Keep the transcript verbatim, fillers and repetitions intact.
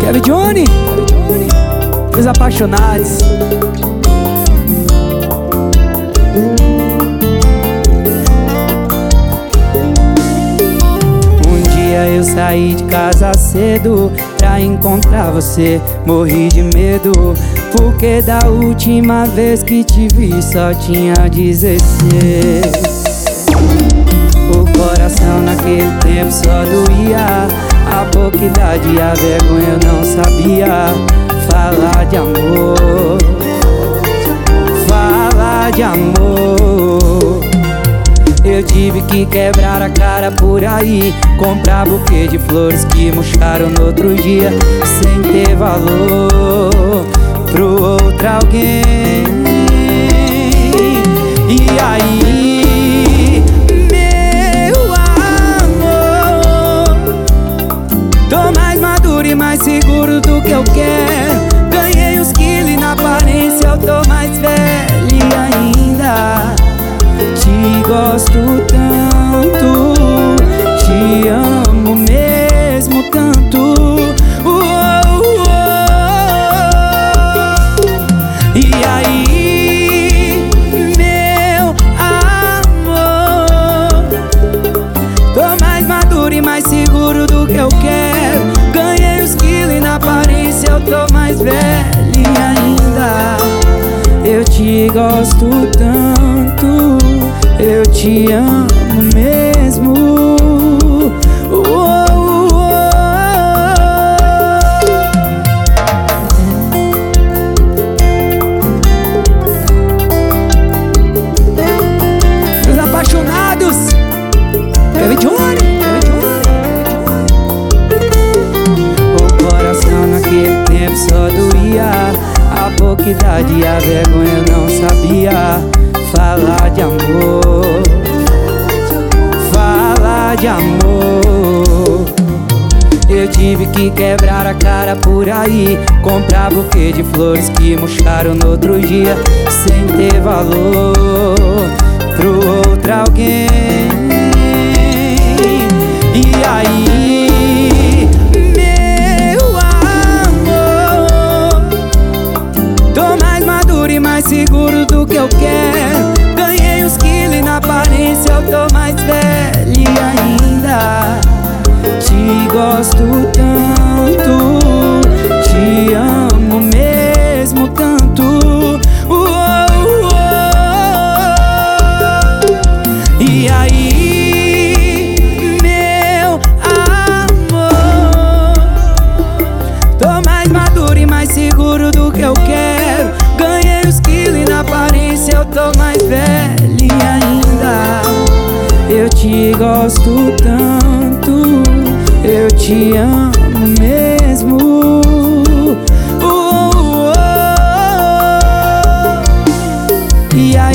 Kevin Johnny, os apaixonados. Um dia eu saí de casa cedo pra encontrar você, morri de medo, porque da última vez que te vi só tinha dezesseis. O coração naquele tempo só doía, a pouca idade e a vergonha eu não sabia falar de amor, falar de amor. Eu tive que quebrar a cara por aí, comprar buquê de flores que murcharam no outro dia, sem ter valor pro outro alguém. E aí, meu amor, tô mais maduro e mais seguro do que eu quero. Ganhei uns quilos e na aparência eu tô mais velho e ainda te gosto tanto, te amo mesmo tanto. Uou, uou. E aí, meu amor, tô mais maduro e mais seguro do que eu quero. Ganhei os quilos e na aparência eu tô mais velho e ainda eu te gosto tanto, eu te amo mesmo. Uou, uou. Os apaixonados, Kevin Johnny. O coração naquele tempo só doía, a pouca idade e a vergonha eu não sabia falar de amor, falar de amor. Eu tive que quebrar a cara por aí, comprar buquê de flores que murcharam no outro dia, sem ter valor pro outro alguém. E aí, meu amor, tô mais maduro e mais seguro do que eu quero. Ganhei uns quilos e na aparência eu tô mais velho e ainda te gosto tanto, te amo mesmo tanto. Uou, uou. E aí, meu amor, tô mais maduro e mais seguro do que eu quero. Ganhei os quilos e na aparência eu tô mais velho e ainda eu te gosto tanto, eu te amo mesmo. Uou, uou. E